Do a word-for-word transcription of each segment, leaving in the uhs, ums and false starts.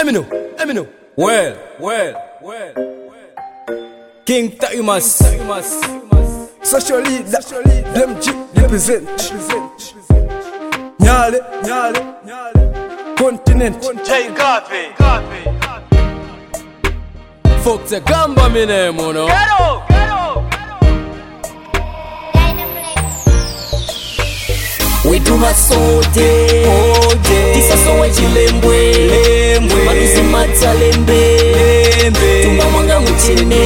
Emino, Emino. Well, well, well. King Taimas. Social leader, them G represent. Nyale, nyale, nyale. Continent. J Garvey. Fuck the gamba mi name, no. Ghetto, ghetto. We do masote, tisa sowe chilembwe, manusi matalembe, tunga mwanga mchine.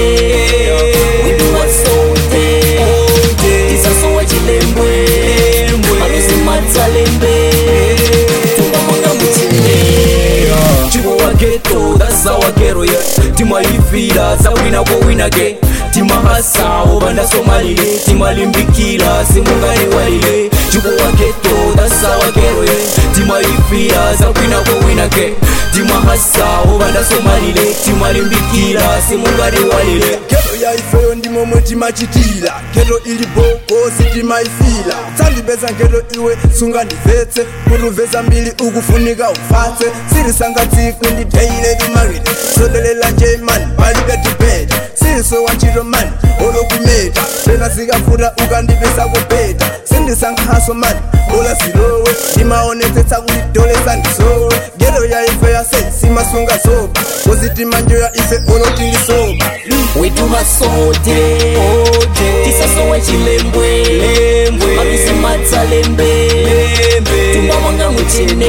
We do masote, tisa sowe chilembwe, manusi matalembe, tunga mwanga mchine. Chico wa ghetto, that's our ghetto, yeah. Tima ifira, sa wina wo wina ge. Tima hasa, obanda somalile. Tima limbikila, simungani walile. Chico wa ghetto, that's our ghetto, yeah. Tima ifira, sa wina wo wina ge. Tima hasa, obanda somalile. Tima limbikila, simungani walile. Ghetto ya ifeyo ndimo mutima chitila. Ghetto ili boko, sitima ifila. Sandi beza ghetto iwe, sunga nivetse. Kuru veza mbili, ukufunika ufate. Siri sanga tiku, ndi deile di maride. Sodelela nje man, baliga dibeta. Siri so wanchiro man, olo kumeta. Pena siga fuda, ukandipesa kupeta. Sindi sanga haso man, ola silowe. Imaonete taku dole sandi sowe. Ghetto ya ife ya se, sima sunga soba. Oziti manjo ya ife, olo tingi soba. We do masote, tisa sowe chilembwe, manusi matalembe, tunga mwanga mchine.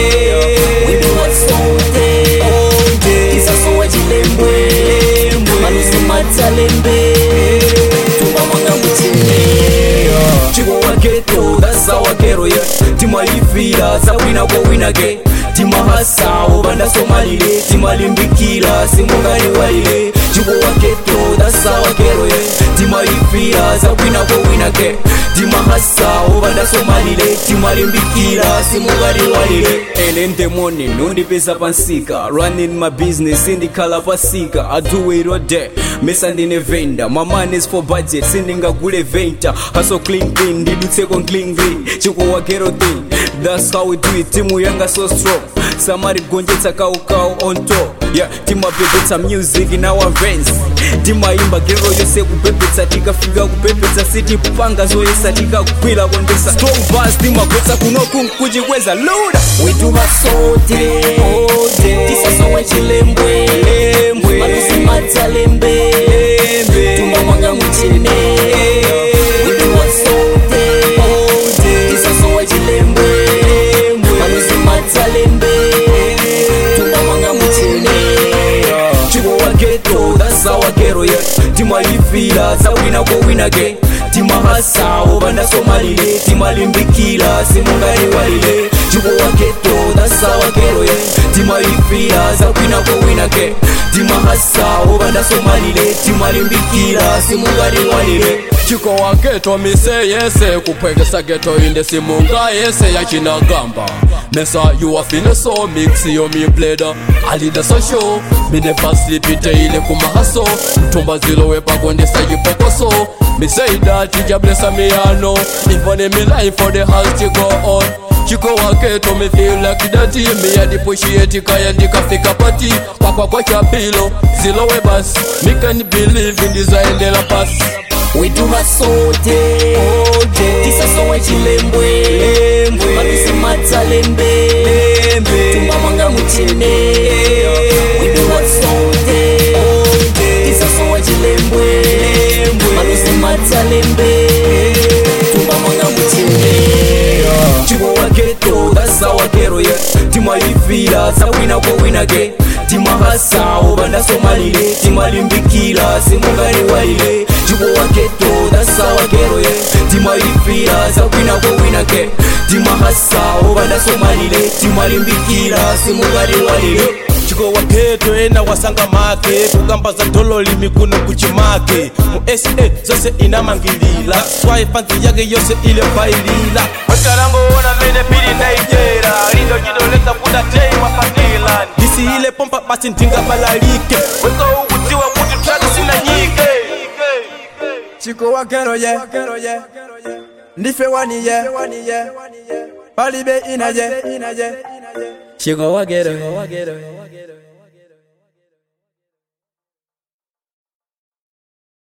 We do masote, tisa sowe chilembwe, manusi matalembe, tunga mwanga mchine. Chico wa ghetto, that's our ghetto, yeah. Tima ifira, sa wina wo wina ge. Tima hasa, obanda somalile. Tima limbikila, simungani walile. Chico wa ghetto, that's our ghetto, yeah. Tima ifira, sa wina wo wina ge. Tima hasa, obanda somalile. Tima limbikila, simungani walile. Early in the morning, nundi pesa pansika. Running my business, in the color pasika. I do it all day, mesa ndine venda. My man is for budget, sendinga gule venta. Hustle clean clean, did it take on clean clean. Chico wa ghetto thing, that's how we do it. Timu yanga so strong. Somebody gonjetsa kau kau on top. Yeah, tima pepetsa music in our veins. Tima imba gero yose kupepetsa tika fika kupepetsa city panga zoyesa tika kukwila kondesa. Strong bass tima kwetsa kunoku kujikweza luda. We do masote, tisa sowe chilembwe, manusi matalembe, tunga mwanga mchine. We do masote, tisa sowe chilembwe, manusi matalembe, tunga mwanga mchine. Chico wa ghetto, that's our ghetto, yeah. Tima ifila, sa wina wo wina ge. Tima hasa, obanda somalile. Tima limbikila, simungani walile. Chico wa ghetto, that's our ghetto, yeah. Tima ifila, sa wina wo wina ge. Tima hasa, obanda somalile. Tima limbikila, simungani walile. Chico wa ghetto, mi say yese. Kupwegesa ghetto inde simunga yese ya chinagamba. Mesa you a feeling so mix yo mi bleda. Ali da so show. Me never sleep it ile kuma haso. Tumba zilo wepa gonde sa yipokoso. Me say that you bless me I know. Even in me life for the house to go on. Chico wa ghetto me feel like that. Me a depreciate kaya ndika fika party. Papa kwa chapilo zilo webas. Me can believe in design de la pass. We do masote, tisa sowe chilembwe, manusi matalembe, tunga mwanga mchine. We do masote, tisa sowe chilembwe, manusi matalembe, tunga mwanga mchine. Chico wa ghetto, that's our ghetto, yeah. Tima ifila, sa wina wo wina ge. Tima hasa, obanda somalile. Tima limbikila, simungani walile. Chico wa ghetto, that's our ghetto, yeah. Tima ifila, sa wina wo wina ge. Tima hasa, obanda somalile. Tima limbikila, simungani walile. Chico wa ghetto ena wasanga make. Kugamba za dolo limikuno kuchimake. Mu S A zose inamangilila. Swai fanti yage yose ile failila. Wakarango wana mene pili naijera. Rindo jido leta puda tei wapangila. Disi ile pompa basi ntinga balalike. Weko ugutiwa muti traga sina nyike. Chico wa ghetto yeah, ndife wani yeah, palibe inaje. Chico Waguero.